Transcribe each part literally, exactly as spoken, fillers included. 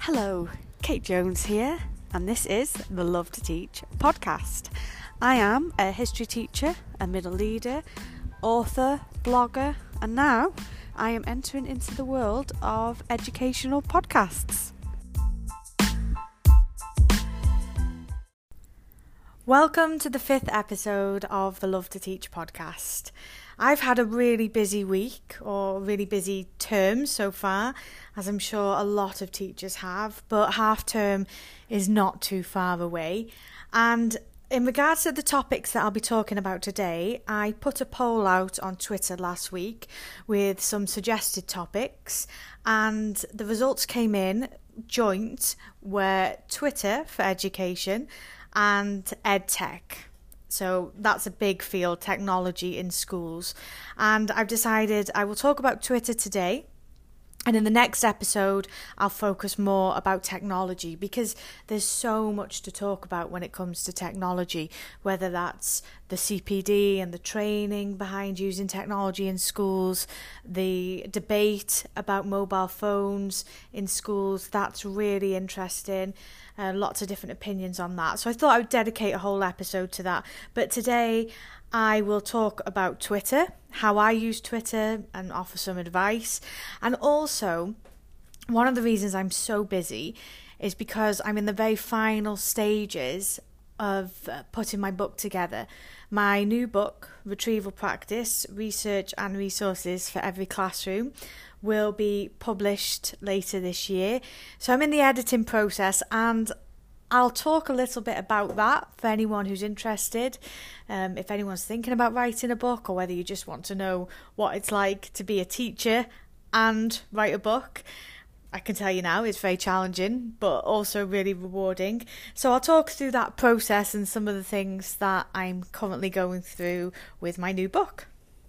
Hello, Kate Jones here, and this is the Love to Teach podcast. I am a history teacher, a middle leader, author, blogger, and now I am entering into the world of educational podcasts. Welcome to the fifth episode of the Love to Teach podcast. I've had a really busy week or really busy term so far, as I'm sure a lot of teachers have, but half term is not too far away. And in regards to the topics that I'll be talking about today, I put a poll out on Twitter last week with some suggested topics, and the results came in joint were Twitter for education and EdTech. So that's a big field, technology in schools. And I've decided I will talk about Twitter today. And in the next episode, I'll focus more about technology because there's so much to talk about when it comes to technology, whether that's the C P D and the training behind using technology in schools, the debate about mobile phones in schools. That's really interesting. Uh, lots of different opinions on that. So I thought I would dedicate a whole episode to that. But today I will talk about Twitter, how I use Twitter and offer some advice. And also, one of the reasons I'm so busy is because I'm in the very final stages of uh, putting my book together. My new book, Retrieval Practice, Research and Resources for Every Classroom, will be published later this year. So I'm in the editing process, and I'll talk a little bit about that for anyone who's interested. Um, if anyone's thinking about writing a book, or whether you just want to know what it's like to be a teacher and write a book, I can tell you now it's very challenging, but also really rewarding. So I'll talk through that process and some of the things that I'm currently going through with my new book.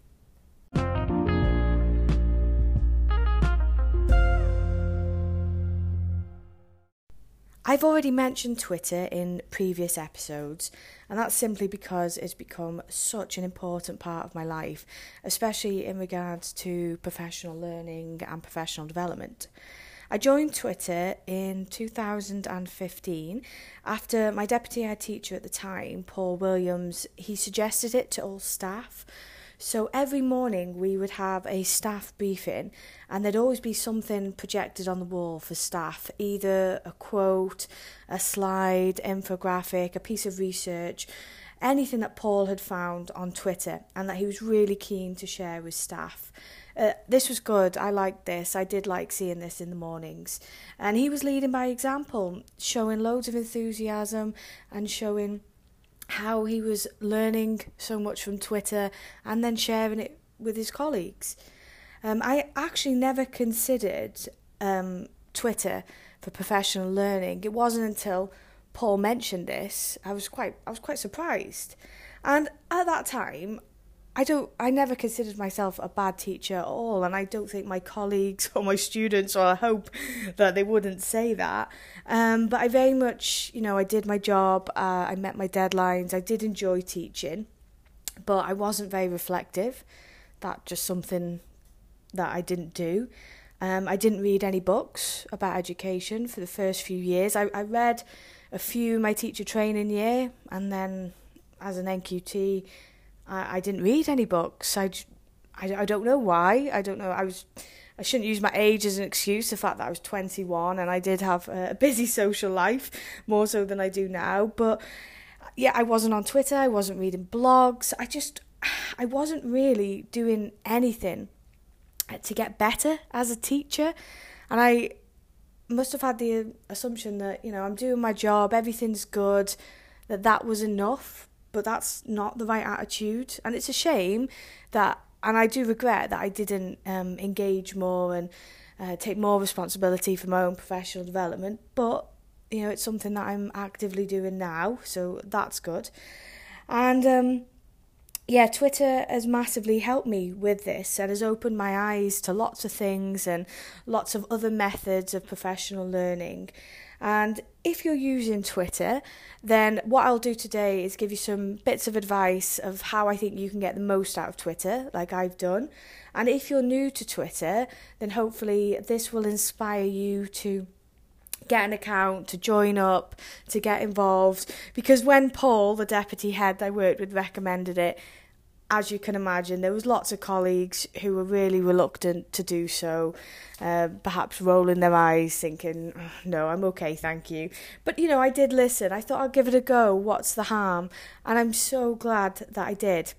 I've already mentioned Twitter in previous episodes, and that's simply because it's become such an important part of my life, especially in regards to professional learning and professional development. I joined Twitter in two thousand fifteen after my deputy head teacher at the time, Paul Williams, he suggested it to all staff. So every morning we would have a staff briefing, and there'd always be something projected on the wall for staff, either a quote, a slide, infographic, a piece of research, anything that Paul had found on Twitter and that he was really keen to share with staff. Uh, this was good. I liked this. I did like seeing this in the mornings. And he was leading by example, showing loads of enthusiasm and showing how he was learning so much from Twitter and then sharing it with his colleagues. Um, I actually never considered um, Twitter for professional learning. It wasn't until Paul mentioned this I was quite I was quite surprised. And at that time, I don't I never considered myself a bad teacher at all, and I don't think my colleagues or my students, or I hope that they wouldn't say that. Um, but I very much, you know, I did my job, uh, I met my deadlines, I did enjoy teaching, but I wasn't very reflective. That's just something that I didn't do. Um, I didn't read any books about education for the first few years. I, I read a few my teacher training year, and then as an N Q T, I, I didn't read any books. I, I, I don't know why. I don't know. I was I shouldn't use my age as an excuse, the fact that I was twenty-one and I did have a busy social life, more so than I do now. But yeah, I wasn't on Twitter. I wasn't reading blogs. I just, I wasn't really doing anything to get better as a teacher. And I must have had the assumption that, you know, I'm doing my job, everything's good, that that was enough. But that's not the right attitude. And it's a shame that, and I do regret that I didn't um, engage more and uh, take more responsibility for my own professional development. But, you know, it's something that I'm actively doing now, so that's good. And, um, yeah, Twitter has massively helped me with this and has opened my eyes to lots of things and lots of other methods of professional learning. And if you're using Twitter, then what I'll do today is give you some bits of advice of how I think you can get the most out of Twitter, like I've done. And if you're new to Twitter, then hopefully this will inspire you to get an account, to join up, to get involved. Because when Paul, the deputy head I worked with, recommended it, as you can imagine, there was lots of colleagues who were really reluctant to do so, uh, perhaps rolling their eyes, thinking, oh, no, I'm okay, thank you. But, you know, I did listen. I thought I'll give it a go. What's the harm? And I'm so glad that I did.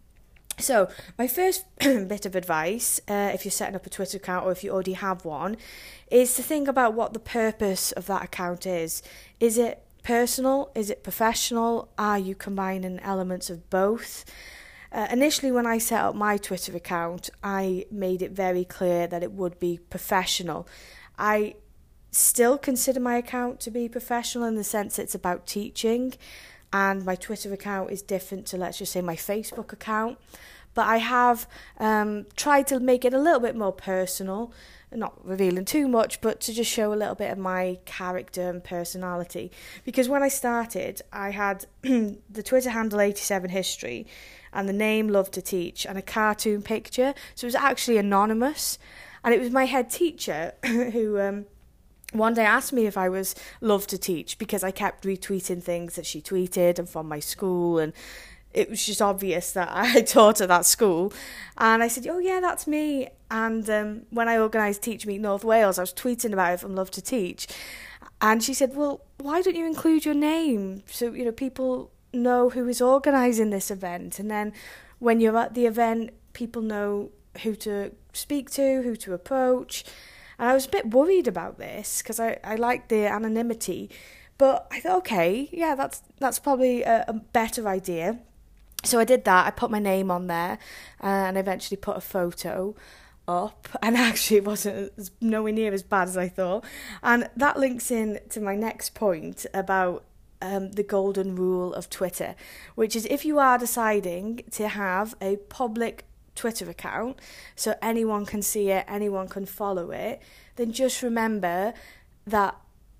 So, my first bit of advice, uh, if you're setting up a Twitter account or if you already have one, is to think about what the purpose of that account is. Is it personal? Is it professional? Are you combining elements of both? Uh, initially, when I set up my Twitter account, I made it very clear that it would be professional. I still consider my account to be professional in the sense it's about teaching, and my Twitter account is different to, let's just say, my Facebook account. But I have um, tried to make it a little bit more personal, not revealing too much, but to just show a little bit of my character and personality. Because when I started, I had the Twitter handle eighty-seven history, and the name Love to Teach, and a cartoon picture. So it was actually anonymous. And it was my head teacher who um, one day asked me if I was Love to Teach, because I kept retweeting things that she tweeted and from my school, and it was just obvious that I taught at that school. And I said, oh yeah, that's me. And um, when I organised Teach Meet North Wales, I was tweeting about it from Love to Teach. And she said, well, why don't you include your name? So, you know, people know who is organising this event, and then when you're at the event, people know who to speak to, who to approach. And I was a bit worried about this because I, I like the anonymity, but I thought, okay, yeah, that's that's probably a, a better idea. So I did that. I put my name on there, uh, and eventually put a photo up, and actually it wasn't as, nowhere near as bad as I thought. And that links in to my next point about Um, the golden rule of Twitter, which is if you are deciding to have a public Twitter account so anyone can see it, anyone can follow it, then just remember that,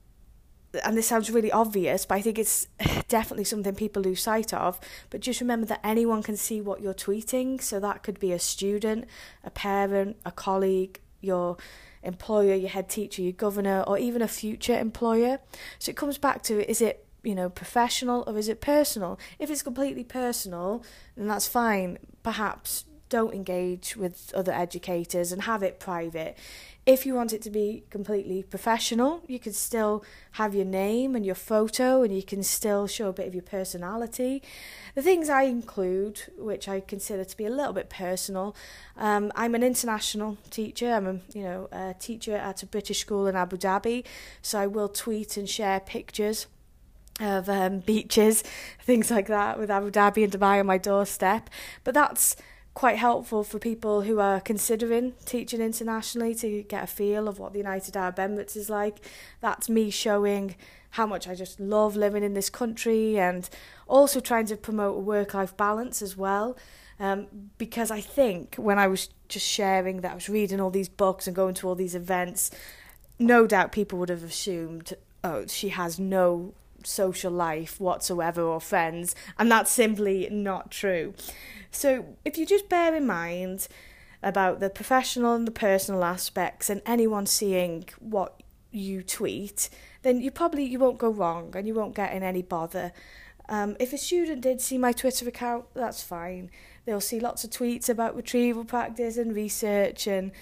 and this sounds really obvious, but I think it's definitely something people lose sight of, but just remember that anyone can see what you're tweeting. So that could be a student, a parent, a colleague, your employer, your head teacher, your governor, or even a future employer. So it comes back to, is it you know, professional or is it personal? If it's completely personal, then that's fine. Perhaps don't engage with other educators and have it private. If you want it to be completely professional, you can still have your name and your photo, and you can still show a bit of your personality. The things I include, which I consider to be a little bit personal, um, I'm an international teacher. I'm a, you know, a teacher at a British school in Abu Dhabi, so I will tweet and share pictures of um, beaches, things like that, with Abu Dhabi and Dubai on my doorstep. But that's quite helpful for people who are considering teaching internationally to get a feel of what the United Arab Emirates is like. That's me showing how much I just love living in this country, and also trying to promote a work-life balance as well. Um, because I think when I was just sharing that I was reading all these books and going to all these events, no doubt people would have assumed, oh, she has no social life whatsoever or friends, and that's simply not true. So if you just bear in mind about the professional and the personal aspects, and anyone seeing what you tweet, then you probably you won't go wrong and you won't get in any bother. Um, if a student did see my Twitter account, that's fine. They'll see lots of tweets about retrieval practice and research and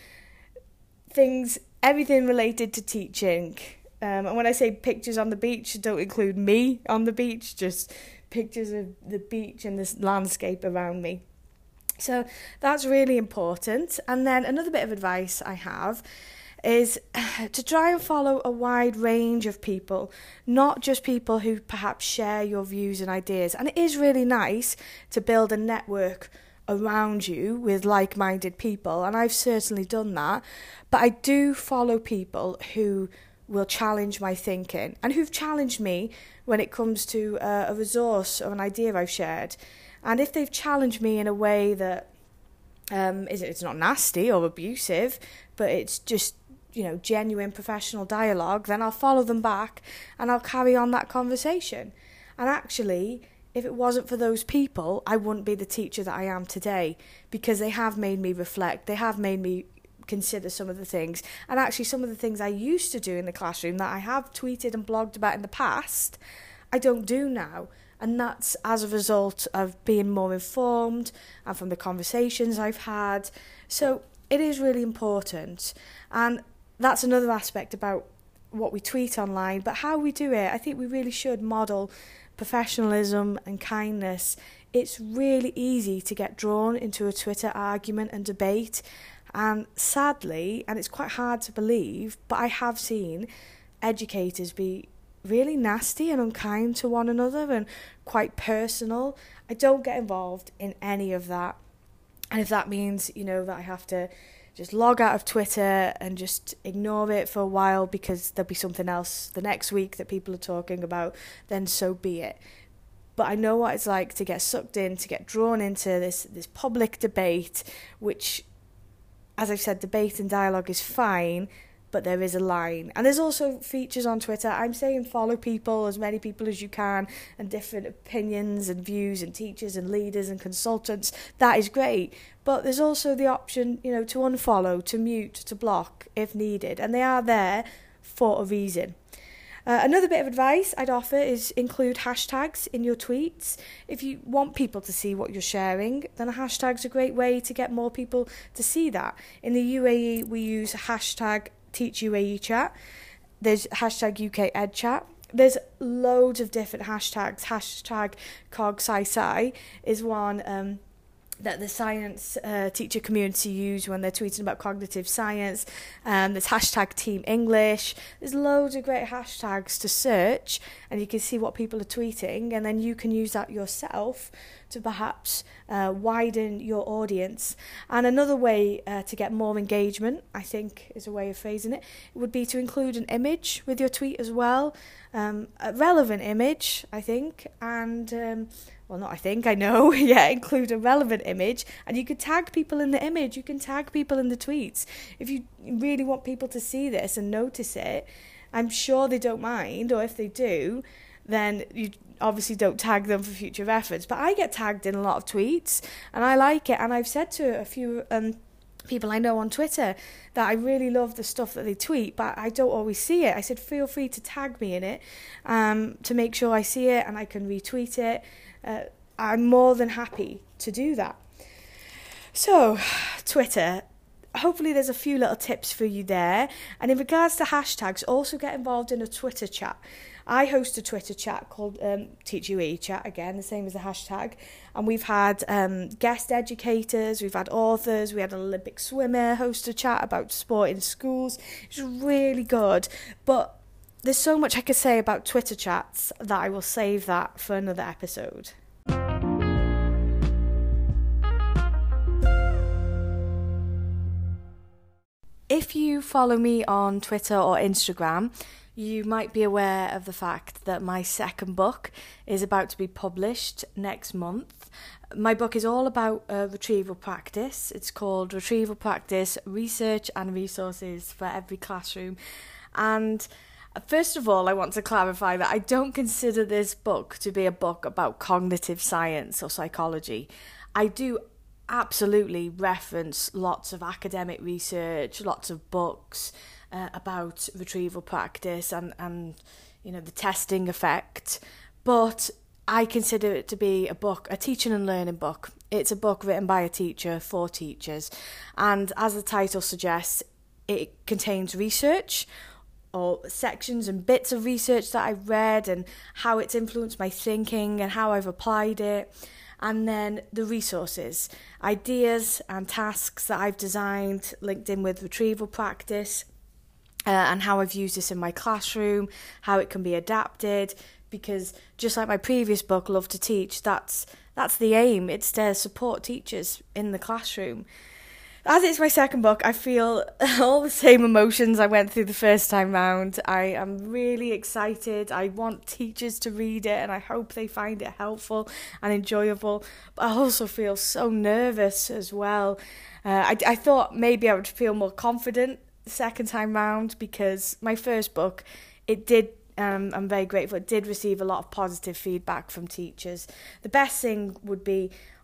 things, everything related to teaching. Um, and when I say pictures on the beach, don't include me on the beach, just pictures of the beach and this landscape around me. So that's really important. And then another bit of advice I have is to try and follow a wide range of people, not just people who perhaps share your views and ideas. And it is really nice to build a network around you with like-minded people, and I've certainly done that. But I do follow people who will challenge my thinking, and who've challenged me when it comes to uh, a resource or an idea I've shared. And if they've challenged me in a way that um, is it's not nasty or abusive, but it's just, you know, genuine professional dialogue, then I'll follow them back and I'll carry on that conversation. And actually, if it wasn't for those people, I wouldn't be the teacher that I am today, because they have made me reflect, they have made me consider some of the things. And actually some of the things I used to do in the classroom that I have tweeted and blogged about in the past, I don't do now. And that's as a result of being more informed and from the conversations I've had. So it is really important. And that's another aspect about what we tweet online, but how we do it. I think we really should model professionalism and kindness. It's really easy to get drawn into a Twitter argument and debate. And sadly, and it's quite hard to believe, but I have seen educators be really nasty and unkind to one another and quite personal. I don't get involved in any of that. And if that means, you know, that I have to just log out of Twitter and just ignore it for a while because there'll be something else the next week that people are talking about, then so be it. But I know what it's like to get sucked in, to get drawn into this, this public debate, which, as I've said, debate and dialogue is fine, but there is a line. And there's also features on Twitter. I'm saying follow people, as many people as you can, and different opinions and views and teachers and leaders and consultants. That is great. But there's also the option, you know, to unfollow, to mute, to block if needed. And they are there for a reason. Uh, another bit of advice I'd offer is include hashtags in your tweets. If you want people to see what you're sharing, then a hashtag's a great way to get more people to see that. In the U A E, we use hashtag Teach U A E Chat. There's hashtag U K Ed Chat. There's loads of different hashtags. Hashtag CogSciSci is one um, that the science uh, teacher community use when they're tweeting about cognitive science. Um, there's hashtag Team English. There's loads of great hashtags to search, and you can see what people are tweeting, and then you can use that yourself to perhaps uh, widen your audience. And another way uh, to get more engagement, I think is a way of phrasing it, would be to include an image with your tweet as well. Um, a relevant image, I think, and... Um, well, not I think, I know, yeah, include a relevant image, and you could tag people in the image, you can tag people in the tweets. If you really want people to see this and notice it, I'm sure they don't mind, or if they do, then you obviously don't tag them for future reference. But I get tagged in a lot of tweets, and I like it, and I've said to a few um, people I know on Twitter that I really love the stuff that they tweet, but I don't always see it. I said, feel free to tag me in it um, to make sure I see it and I can retweet it. Uh, I'm more than happy to do that. So, Twitter, hopefully there's a few little tips for you there. And in regards to hashtags, also get involved in a Twitter chat. I host a Twitter chat called um, Teach U A E Chat, again, the same as the hashtag. And we've had um, guest educators, we've had authors, we had an Olympic swimmer host a chat about sport in schools. It's really good. But there's so much I could say about Twitter chats that I will save that for another episode. If you follow me on Twitter or Instagram, you might be aware of the fact that my second book is about to be published next month. My book is all about uh, retrieval practice. It's called Retrieval Practice, Research and Resources for Every Classroom. And first of all, I want to clarify that I don't consider this book to be a book about cognitive science or psychology. I do absolutely reference lots of academic research, lots of books uh, about retrieval practice and, and, you know, the testing effect. But I consider it to be a book, a teaching and learning book. It's a book written by a teacher for teachers. And as the title suggests, it contains research, or sections and bits of research that I've read and how it's influenced my thinking and how I've applied it. And then the resources, ideas and tasks that I've designed linked in with retrieval practice uh, and how I've used this in my classroom, how it can be adapted. Because just like my previous book, Love to Teach, that's that's the aim. It's to support teachers in the classroom. As it's my second book, I feel all the same emotions I went through the first time round. I am really excited. I want teachers to read it and I hope they find it helpful and enjoyable. But I also feel so nervous as well. Uh, I, I thought maybe I would feel more confident the second time round because my first book, it did Um, I'm very grateful. It did receive a lot of positive feedback from teachers. The best thing would be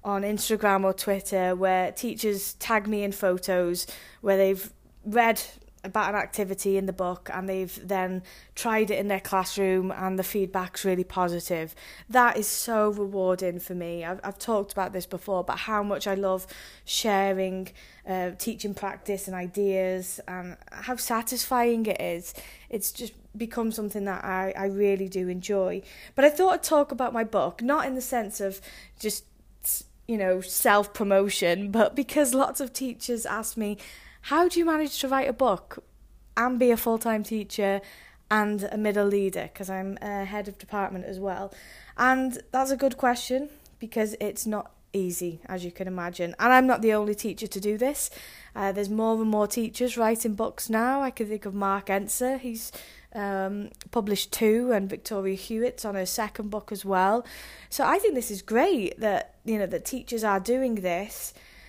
on Instagram or Twitter where teachers tag me in photos where they've read about an activity in the book and they've then tried it in their classroom and the feedback's really positive. That is so rewarding for me. I've, I've talked about this before, but how much I love sharing uh, teaching practice and ideas and how satisfying it is. It's just become something that I, I really do enjoy. But I thought I'd talk about my book, not in the sense of just, you know, self-promotion, but because lots of teachers ask me, how do you manage to write a book and be a full-time teacher and a middle leader? Because I'm a head of department as well. And that's a good question because it's not easy, as you can imagine. And I'm not the only teacher to do this. Uh, there's more and more teachers writing books now. I can think of Mark Enser. He's um, published two, and Victoria Hewitt's on her second book as well. So I think this is great that, you know, that teachers are doing this.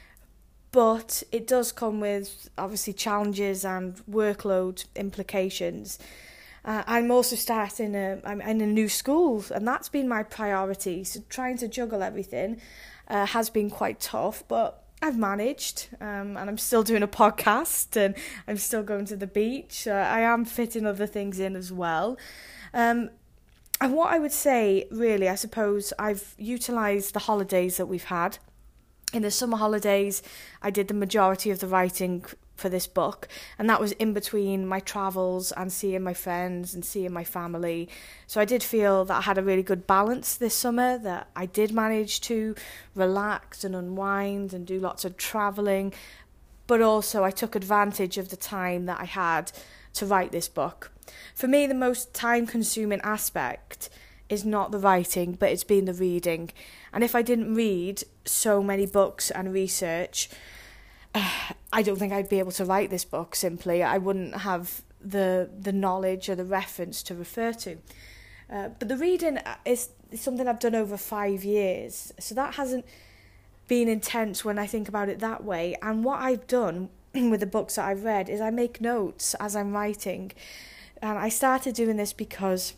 But it does come with, obviously, challenges and workload implications. Uh, I'm also starting a, I'm in a new school, and that's been my priority. So trying to juggle everything uh, has been quite tough, but I've managed, um, and I'm still doing a podcast, and I'm still going to the beach. Uh, I am fitting other things in as well. Um, and what I would say, really, I suppose I've utilised the holidays that we've had. In the summer holidays, I did the majority of the writing for this book, and that was in between my travels and seeing my friends and seeing my family. So I did feel that I had a really good balance this summer, that I did manage to relax and unwind and do lots of travelling, but also I took advantage of the time that I had to write this book. For me, the most time-consuming aspect is not the writing, but it's been the reading. And if I didn't read so many books and research, uh, I don't think I'd be able to write this book, simply. I wouldn't have the the knowledge or the reference to refer to. Uh, but the reading is, is something I've done over five years. So that hasn't been intense when I think about it that way. And what I've done with the books that I've read is I make notes as I'm writing. And I started doing this because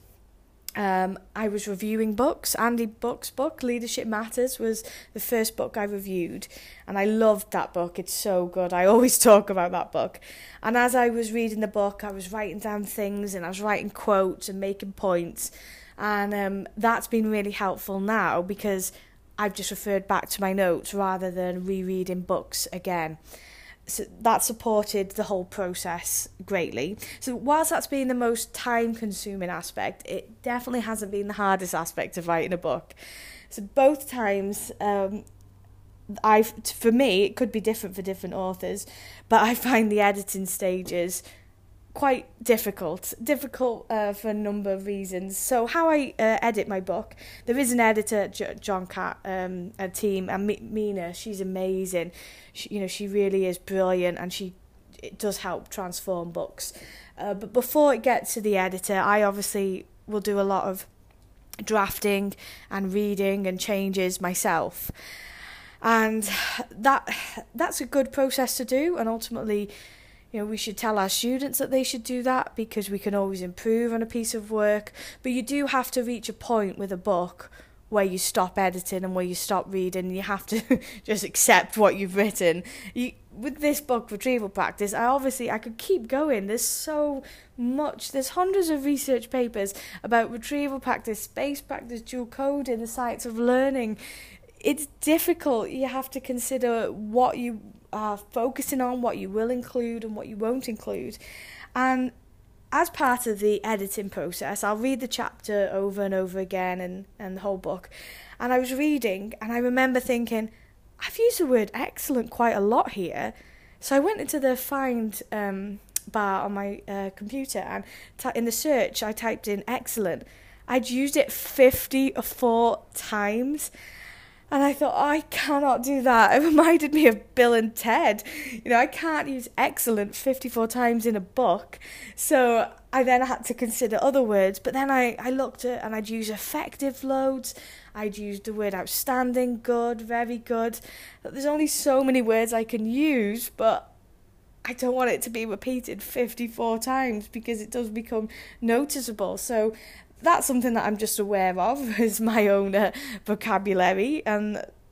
Um, I was reviewing books. Andy Buck's book, Leadership Matters, was the first book I reviewed, and I loved that book. It's so good. I always talk about that book. And as I was reading the book, I was writing down things, and I was writing quotes and making points, and um, that's been really helpful now because I've just referred back to my notes rather than rereading books again. So that supported the whole process greatly. So whilst that's been the most time-consuming aspect, it definitely hasn't been the hardest aspect of writing a book. So both times, um, I've for me, it could be different for different authors, but I find the editing stages quite difficult, difficult uh, for a number of reasons. So how I uh, edit my book, there is an editor, J- John Catt, um, a team, and M- Mina, she's amazing. She, you know, she really is brilliant, and she it does help transform books. Uh, but before it gets to the editor, I obviously will do a lot of drafting and reading and changes myself. And that that's a good process to do, and ultimately, you know, we should tell our students that they should do that because we can always improve on a piece of work. But you do have to reach a point with a book where you stop editing and where you stop reading. You have to just accept what you've written. You, with this book, Retrieval Practice, I obviously, I could keep going. There's so much. There's hundreds of research papers about retrieval practice, space practice, dual coding, the science of learning. It's difficult. You have to consider what you are focusing on, what you will include and what you won't include. And as part of the editing process, I'll read the chapter over and over again and, and the whole book. And I was reading and I remember thinking, I've used the word excellent quite a lot here. So I went into the find um, bar on my uh, computer and t- in the search I typed in excellent. I'd used it fifty-four times. And I thought, oh, I cannot do that. It reminded me of Bill and Ted. You know, I can't use excellent fifty-four times in a book. So I then had to consider other words. But then I, I looked at and I'd use effective loads. I'd use the word outstanding, good, very good. There's only so many words I can use, but I don't want it to be repeated fifty-four times because it does become noticeable. So that's something that I'm just aware of as my own uh, vocabulary, and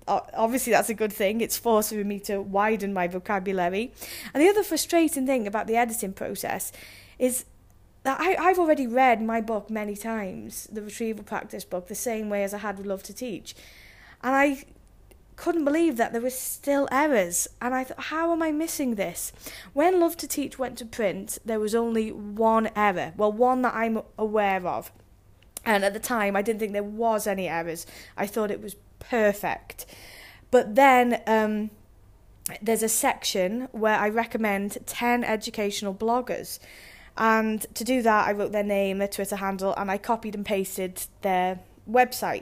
obviously that's a good thing. It's forcing me to widen my vocabulary. And the other frustrating thing about the editing process is that I, I've already read my book many times, the retrieval practice book, the same way as I had with Love to Teach. And I couldn't believe that there were still errors. And I thought, how am I missing this? When Love to Teach went to print, there was only one error. Well, one that I'm aware of. And at the time, I didn't think there was any errors. I thought it was perfect. But then um, there's a section where I recommend ten educational bloggers. And to do that, I wrote their name, their Twitter handle, and I copied and pasted their website.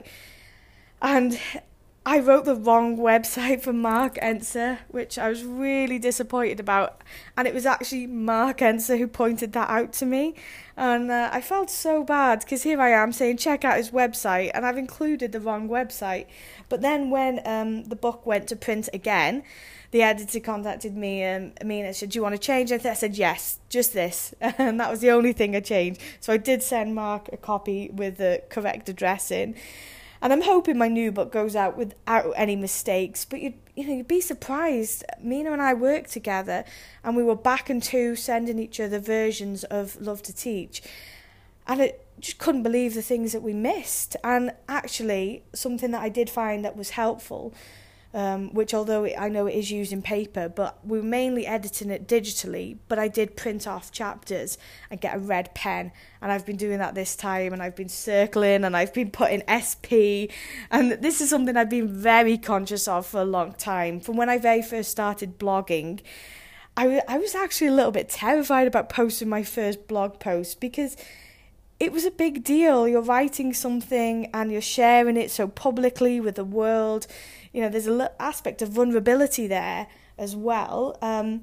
And I wrote the wrong website for Mark Enser, which I was really disappointed about. And it was actually Mark Enser who pointed that out to me. And uh, I felt so bad, because here I am saying check out his website, and I've included the wrong website. But then when um, the book went to print again, the editor contacted me and me and said, do you want to change anything? I said, yes, just this. And that was the only thing I changed. So I did send Mark a copy with the correct address in. And I'm hoping my new book goes out without any mistakes. But you'd, you know, you'd be surprised. Mina and I worked together, and we were back and two sending each other versions of Love to Teach. And I just couldn't believe the things that we missed. And actually, something that I did find that was helpful, Um, which although it, I know it is used in paper, but we were mainly editing it digitally, but I did print off chapters and get a red pen, and I've been doing that this time, and I've been circling, and I've been putting S P, and this is something I've been very conscious of for a long time. From when I very first started blogging, I, w- I was actually a little bit terrified about posting my first blog post, because it was a big deal. You're writing something and you're sharing it so publicly with the world. You know, there's a little aspect of vulnerability there as well. Um,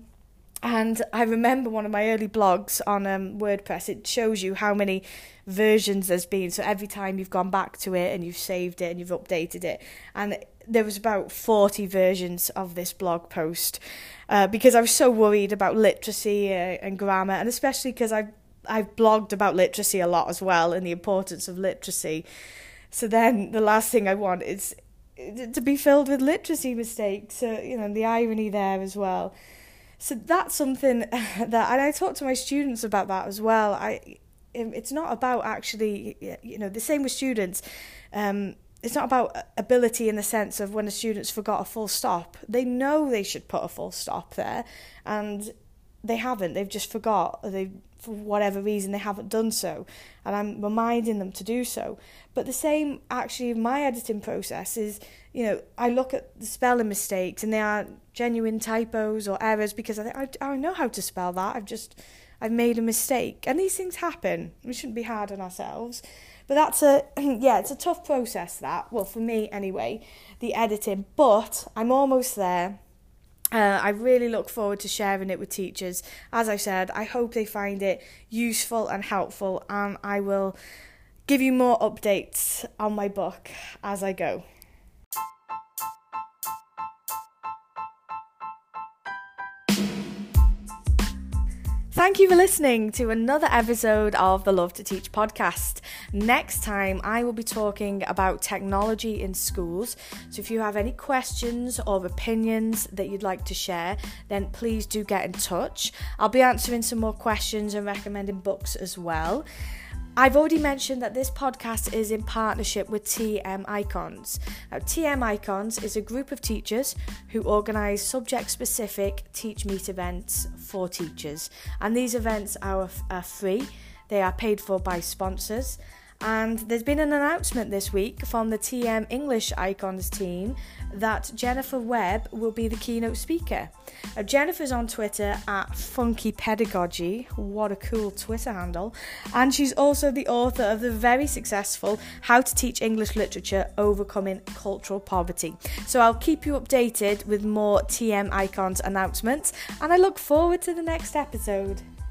and I remember one of my early blogs on um, WordPress, it shows you how many versions there's been. So every time you've gone back to it and you've saved it and you've updated it. And there was about forty versions of this blog post uh, because I was so worried about literacy uh, and grammar, and especially because I've I've blogged about literacy a lot as well, and the importance of literacy. So then the last thing I want is to be filled with literacy mistakes. So, you know, the irony there as well. So that's something that, and I talk to my students about that as well. I, it's not about actually, you know, the same with students. Um, it's not about ability in the sense of when a student's forgot a full stop. They know they should put a full stop there, and they haven't. They've just forgot. They, for whatever reason, they haven't done so, and I'm reminding them to do so. But the same, actually, my editing process is, you know, I look at the spelling mistakes, and they are genuine typos or errors, because I think I, I know how to spell that. I've just, I've made a mistake, and these things happen. We shouldn't be hard on ourselves. But that's a, yeah, it's a tough process, that. Well, for me anyway, the editing. But I'm almost there. Uh, I really look forward to sharing it with teachers. As I said, I hope they find it useful and helpful, and I will give you more updates on my book as I go. Thank you for listening to another episode of the Love to Teach podcast. Next time, I will be talking about technology in schools. So if you have any questions or opinions that you'd like to share, then please do get in touch. I'll be answering some more questions and recommending books as well. I've already mentioned that this podcast is in partnership with T M Icons. Now, T M Icons is a group of teachers who organise subject-specific Teach Meet events for teachers. And these events are, are free. They are paid for by sponsors. And there's been an announcement this week from the T M English Icons team that Jennifer Webb will be the keynote speaker. Now, Jennifer's on Twitter at Funky Pedagogy. What a cool Twitter handle. And she's also the author of the very successful How to Teach English Literature, Overcoming Cultural Poverty. So I'll keep you updated with more T M Icons announcements, and I look forward to the next episode.